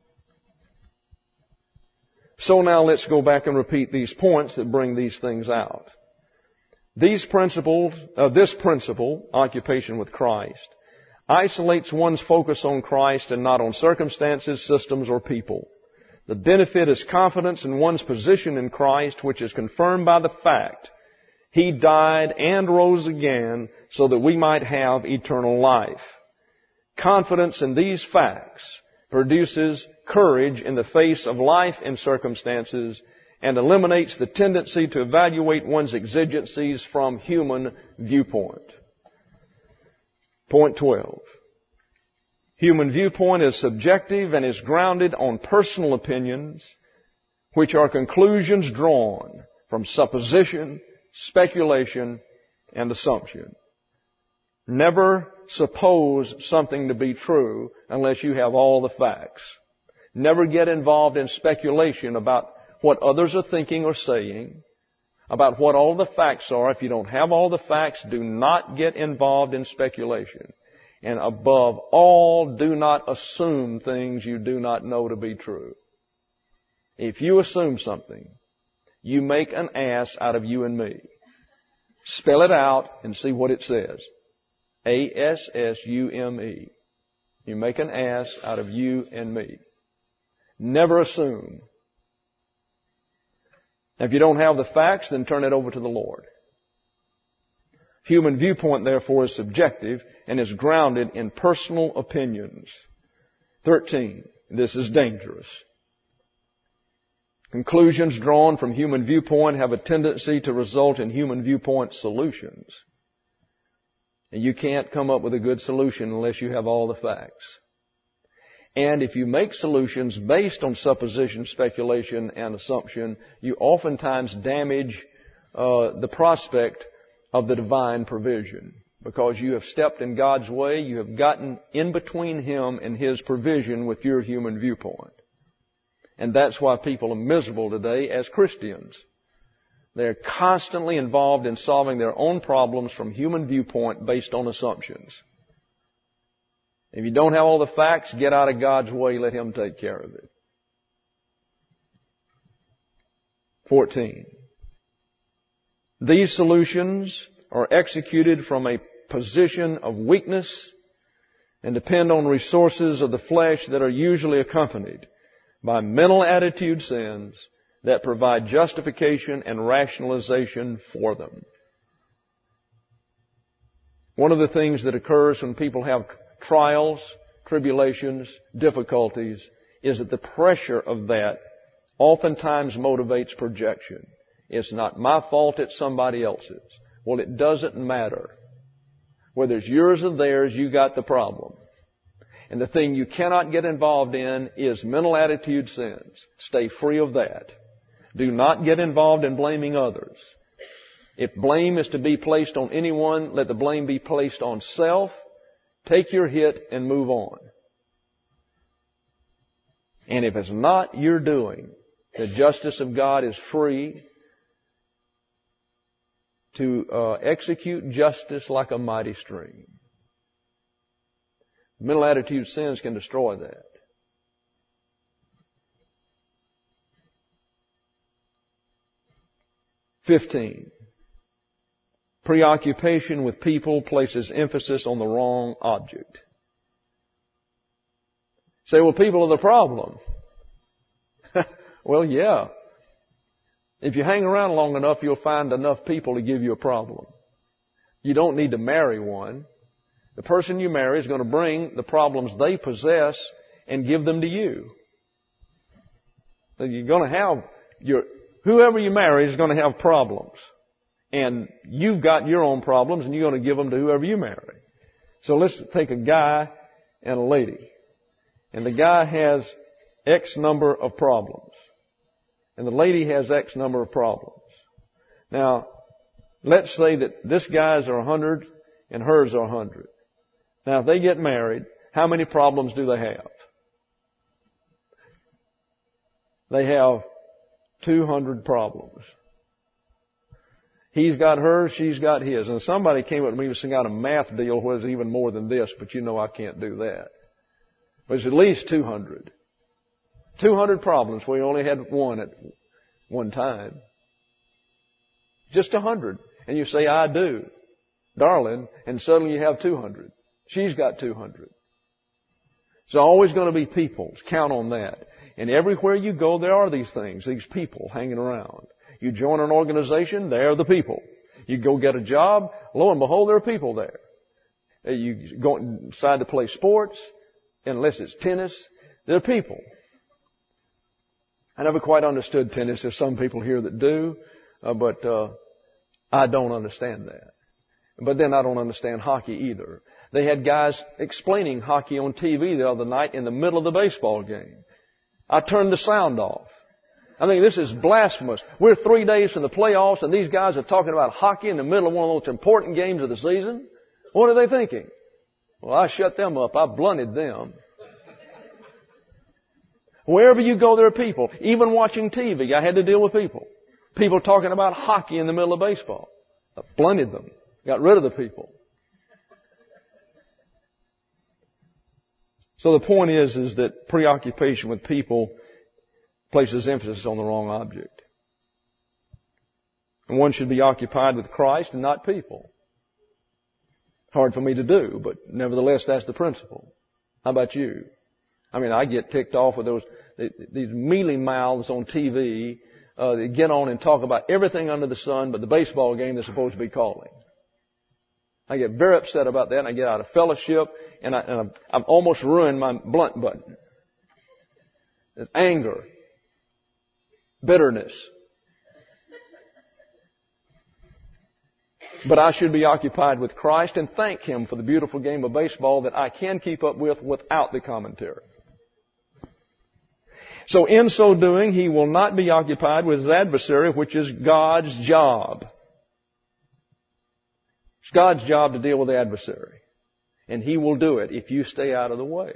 [SPEAKER 1] So now let's go back and repeat these points that bring these things out. These principles, uh, this principle, occupation with Christ, isolates one's focus on Christ and not on circumstances, systems, or people. The benefit is confidence in one's position in Christ, which is confirmed by the fact He died and rose again so that we might have eternal life. Confidence in these facts produces courage in the face of life and circumstances and eliminates the tendency to evaluate one's exigencies from human viewpoint. Point twelve. Human viewpoint is subjective and is grounded on personal opinions, which are conclusions drawn from supposition, speculation, and assumption. Never suppose something to be true unless you have all the facts. Never get involved in speculation about what others are thinking or saying, about what all the facts are. If you don't have all the facts, do not get involved in speculation. And above all, do not assume things you do not know to be true. If you assume something, you make an ass out of you and me. Spell it out and see what it says. A S S U M E. You make an ass out of you and me. Never assume. If you don't have the facts, then turn it over to the Lord. Human viewpoint, therefore, is subjective and is grounded in personal opinions. Thirteen. This is dangerous. Conclusions drawn from human viewpoint have a tendency to result in human viewpoint solutions. And you can't come up with a good solution unless you have all the facts. And if you make solutions based on supposition, speculation, and assumption, you oftentimes damage uh, the prospect of the divine provision. Because you have stepped in God's way, you have gotten in between Him and His provision with your human viewpoint. And that's why people are miserable today as Christians. They're constantly involved in solving their own problems from human viewpoint based on assumptions. If you don't have all the facts, get out of God's way, let Him take care of it. Fourteen. These solutions are executed from a position of weakness and depend on resources of the flesh that are usually accompanied by mental attitude sins that provide justification and rationalization for them. One of the things that occurs when people have trials, tribulations, difficulties, is that the pressure of that oftentimes motivates projection. It's not my fault, it's somebody else's. Well, it doesn't matter. Whether it's yours or theirs, you got the problem. And the thing you cannot get involved in is mental attitude sins. Stay free of that. Do not get involved in blaming others. If blame is to be placed on anyone, let the blame be placed on self. Take your hit and move on. And if it's not your doing, the justice of God is free. to uh, execute justice like a mighty stream. Mental attitude sins can destroy that. Fifteen. Preoccupation with people places emphasis on the wrong object. Say, well, people are the problem. Well, yeah. If you hang around long enough, you'll find enough people to give you a problem. You don't need to marry one. The person you marry is going to bring the problems they possess and give them to you. So you're going to have your, whoever you marry is going to have problems. And you've got your own problems and you're going to give them to whoever you marry. So let's take a guy and a lady. And the guy has X number of problems. And the lady has X number of problems. Now, let's say that this guy's are one hundred and hers are one hundred. Now, if they get married, how many problems do they have? They have two hundred problems. He's got hers, she's got his. And somebody came up to me and said, got a math deal where it's even more than this, but you know I can't do that. But it's at least two hundred. two hundred problems where you only had one at one time. Just one hundred. And you say, I do, darling, and suddenly you have two hundred. She's got two hundred. It's always going to be people. Count on that. And everywhere you go, there are these things, these people hanging around. You join an organization, there are the people. You go get a job, lo and behold, there are people there. You go inside to play sports, unless it's tennis, there are people. I never quite understood tennis. There's some people here that do, uh, but uh, I don't understand that. But then I don't understand hockey either. They had guys explaining hockey on T V the other night in the middle of the baseball game. I turned the sound off. I think this is blasphemous. We're three days from the playoffs and these guys are talking about hockey in the middle of one of the most important games of the season. What are they thinking? Well, I shut them up. I blunted them. Wherever you go, there are people. Even watching T V, I had to deal with people. People talking about hockey in the middle of baseball. I blunted them. Got rid of the people. So the point is, is that preoccupation with people places emphasis on the wrong object. And one should be occupied with Christ and not people. Hard for me to do, but nevertheless, that's the principle. How about you? I mean, I get ticked off with those, these mealy mouths on T V, uh, that get on and talk about everything under the sun but the baseball game they're supposed to be calling. I get very upset about that and I get out of fellowship and, I, and I've, I've almost ruined my blunt button. There's anger. Bitterness. But I should be occupied with Christ and thank Him for the beautiful game of baseball that I can keep up with without the commentary. So in so doing, he will not be occupied with his adversary, which is God's job. It's God's job to deal with the adversary. And He will do it if you stay out of the way.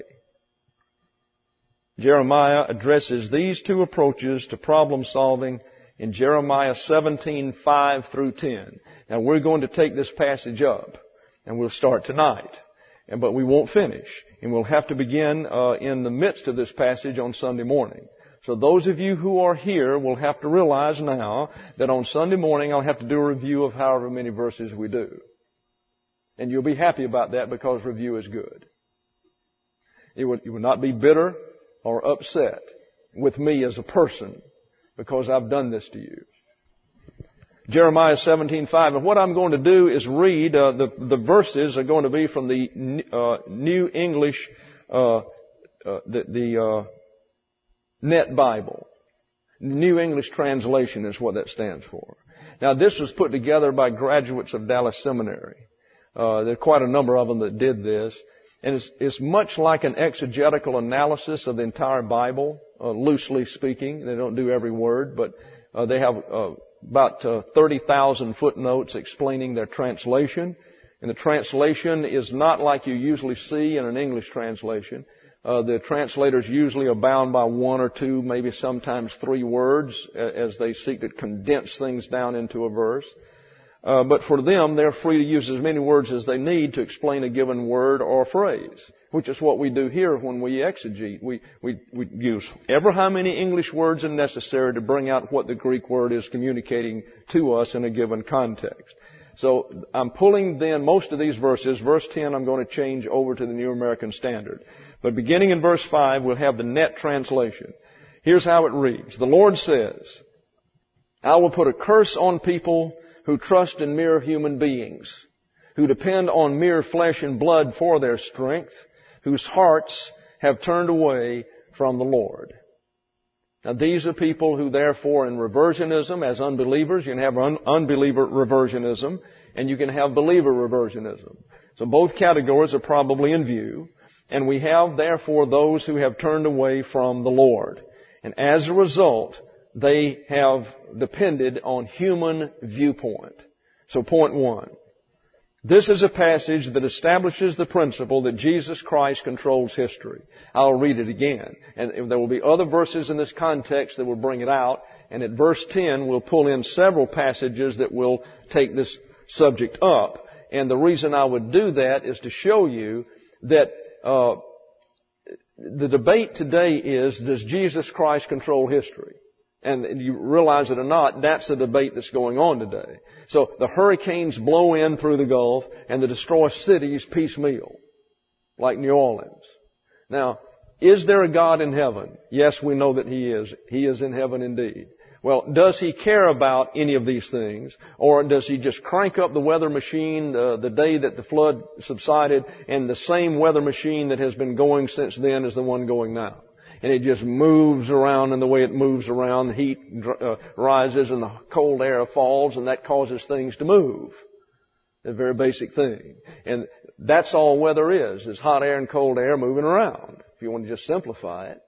[SPEAKER 1] Jeremiah addresses these two approaches to problem solving in Jeremiah seventeen, five through ten. Now we're going to take this passage up and we'll start tonight. But we won't finish. And we'll have to begin uh, in the midst of this passage on Sunday morning. So those of you who are here will have to realize now that on Sunday morning I'll have to do a review of however many verses we do. And you'll be happy about that because review is good. You will, you will not be bitter or upset with me as a person because I've done this to you. Jeremiah seventeen five. And what I'm going to do is read, uh, the, the verses are going to be from the uh, New English, uh, uh, the, the uh, Net Bible. New English Translation is what that stands for. Now this was put together by graduates of Dallas Seminary. Uh, there are quite a number of them that did this. And it's, it's much like an exegetical analysis of the entire Bible, uh, loosely speaking. They don't do every word, but uh, they have uh, about uh, thirty thousand footnotes explaining their translation. And the translation is not like you usually see in an English translation. Uh, the translators usually are bound by one or two, maybe sometimes three words as they seek to condense things down into a verse. Uh, but for them, they're free to use as many words as they need to explain a given word or phrase, which is what we do here when we exegete. We, we, we use ever how many English words are necessary to bring out what the Greek word is communicating to us in a given context. So I'm pulling then most of these verses. Verse ten I'm going to change over to the New American Standard. But beginning in verse five, we'll have the net translation. Here's how it reads. The Lord says, I will put a curse on people who trust in mere human beings, who depend on mere flesh and blood for their strength, whose hearts have turned away from the Lord. Now these are people who therefore in reversionism, as unbelievers, you can have un- unbeliever reversionism, and you can have believer reversionism. So both categories are probably in view, and we have therefore those who have turned away from the Lord. And as a result, they have depended on human viewpoint. So point one. This is a passage that establishes the principle that Jesus Christ controls history. I'll read it again. And there will be other verses in this context that will bring it out. And at verse ten, we'll pull in several passages that will take this subject up. And the reason I would do that is to show you that uh, the debate today is, does Jesus Christ control history? And you realize it or not, that's the debate that's going on today. So the hurricanes blow in through the Gulf and they destroy cities piecemeal, like New Orleans. Now, is there a God in heaven? Yes, we know that He is. He is in heaven indeed. Well, does He care about any of these things? Or does He just crank up the weather machine uh, the day that the flood subsided, and the same weather machine that has been going since then is the one going now? And it just moves around, and the way it moves around, the heat uh, rises and the cold air falls, and that causes things to move. A very basic thing. And that's all weather is, is hot air and cold air moving around, if you want to just simplify it.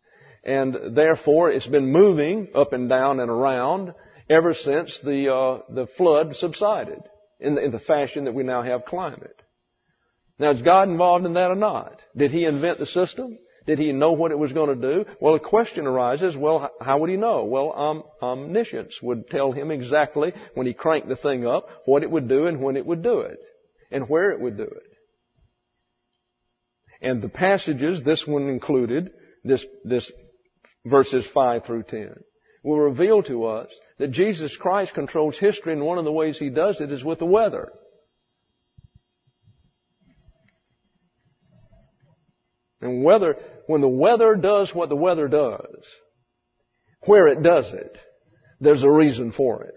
[SPEAKER 1] And therefore, it's been moving up and down and around ever since the uh, the flood subsided in the, in the fashion that we now have climate. Now, is God involved in that or not? Did He invent the system? Did He know what it was going to do? Well, the question arises, well, how would He know? Well, um, omniscience would tell Him exactly when He cranked the thing up what it would do and when it would do it and where it would do it. And the passages, this one included, this, this verses five through ten, will reveal to us that Jesus Christ controls history, and one of the ways He does it is with the weather. And whether, when the weather does what the weather does, where it does it, there's a reason for it.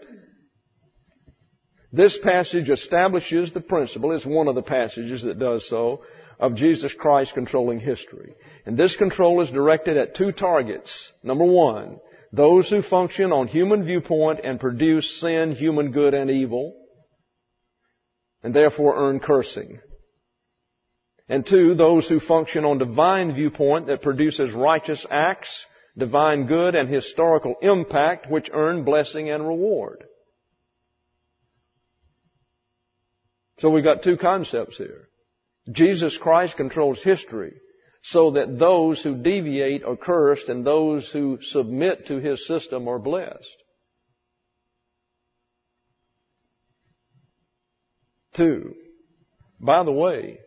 [SPEAKER 1] This passage establishes the principle, it's one of the passages that does so, of Jesus Christ controlling history. And this control is directed at two targets. Number one, those who function on human viewpoint and produce sin, human good, and evil, and therefore earn cursing. And two, those who function on divine viewpoint that produces righteous acts, divine good, and historical impact, which earn blessing and reward. So we've got two concepts here. Jesus Christ controls history so that those who deviate are cursed and those who submit to His system are blessed. Two, by the way,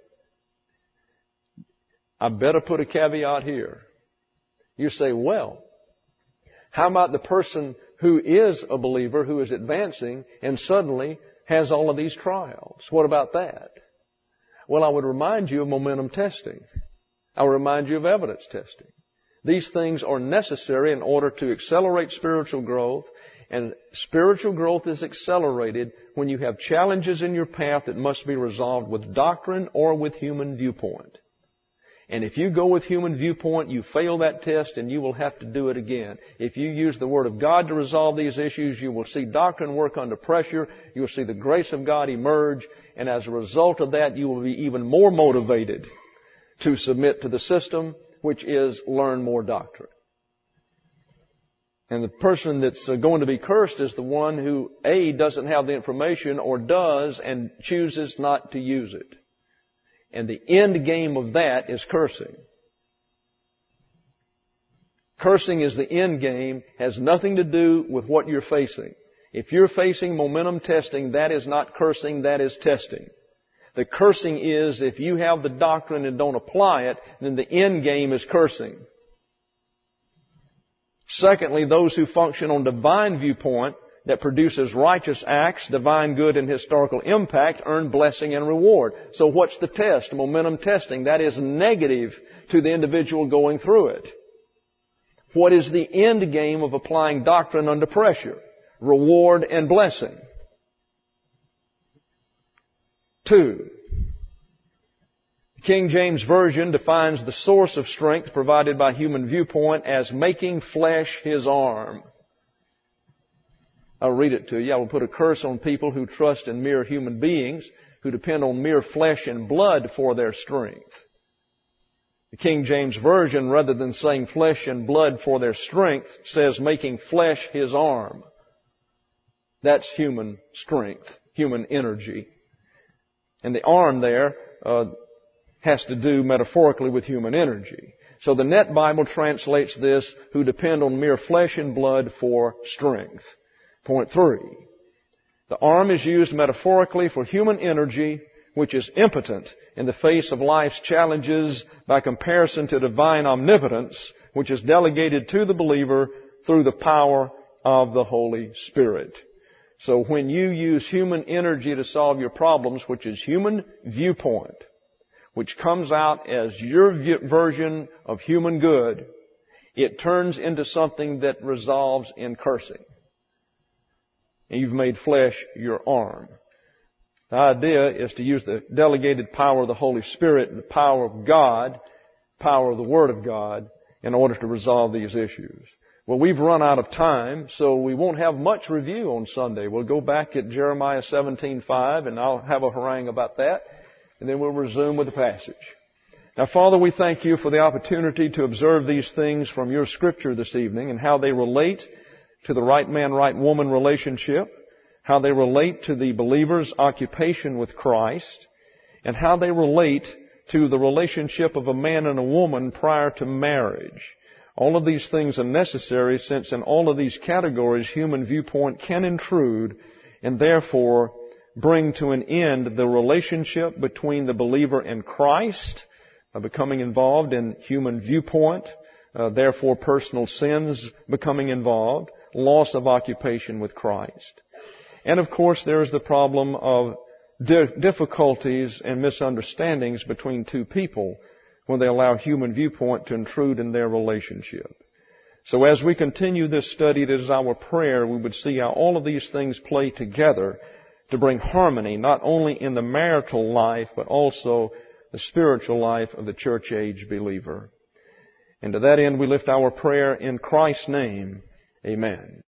[SPEAKER 1] I better put a caveat here. You say, well, how about the person who is a believer, who is advancing, and suddenly has all of these trials? What about that? Well, I would remind you of momentum testing. I would remind you of evidence testing. These things are necessary in order to accelerate spiritual growth, and spiritual growth is accelerated when you have challenges in your path that must be resolved with doctrine or with human viewpoint. And if you go with human viewpoint, you fail that test and you will have to do it again. If you use the Word of God to resolve these issues, you will see doctrine work under pressure. You will see the grace of God emerge. And as a result of that, you will be even more motivated to submit to the system, which is learn more doctrine. And the person that's going to be cursed is the one who, A, doesn't have the information, or does and chooses not to use it. And the end game of that is cursing. Cursing is the end game, has nothing to do with what you're facing. If you're facing momentum testing, that is not cursing, that is testing. The cursing is if you have the doctrine and don't apply it, then the end game is cursing. Secondly, those who function on divine viewpoint that produces righteous acts, divine good, and historical impact earn blessing and reward. So what's the test? Momentum testing. That is negative to the individual going through it. What is the end game of applying doctrine under pressure? Reward and blessing. Two, the King James Version defines the source of strength provided by human viewpoint as making flesh his arm. I'll read it to you. I will put a curse on people who trust in mere human beings, who depend on mere flesh and blood for their strength. The King James Version, rather than saying flesh and blood for their strength, says making flesh his arm. That's human strength, human energy. And the arm there uh, has to do metaphorically with human energy. So the Net Bible translates this, who depend on mere flesh and blood for strength. Point three. The arm is used metaphorically for human energy, which is impotent in the face of life's challenges by comparison to divine omnipotence, which is delegated to the believer through the power of the Holy Spirit. So when you use human energy to solve your problems, which is human viewpoint, which comes out as your version of human good, it turns into something that resolves in cursing. And you've made flesh your arm. The idea is to use the delegated power of the Holy Spirit, the power of God, power of the Word of God, in order to resolve these issues. Well, we've run out of time, so we won't have much review on Sunday. We'll go back at Jeremiah seventeen five, and I'll have a harangue about that, and then we'll resume with the passage. Now, Father, we thank you for the opportunity to observe these things from your Scripture this evening and how they relate to the right man, right woman relationship, how they relate to the believer's occupation with Christ, and how they relate to the relationship of a man and a woman prior to marriage. All of these things are necessary since in all of these categories human viewpoint can intrude and therefore bring to an end the relationship between the believer and Christ, uh, becoming involved in human viewpoint, uh, therefore personal sins becoming involved, loss of occupation with Christ. And of course there is the problem of di- difficulties and misunderstandings between two people when they allow human viewpoint to intrude in their relationship. So as we continue this study, it is our prayer we would see how all of these things play together to bring harmony, not only in the marital life, but also the spiritual life of the church age believer. And to that end, we lift our prayer in Christ's name. Amen.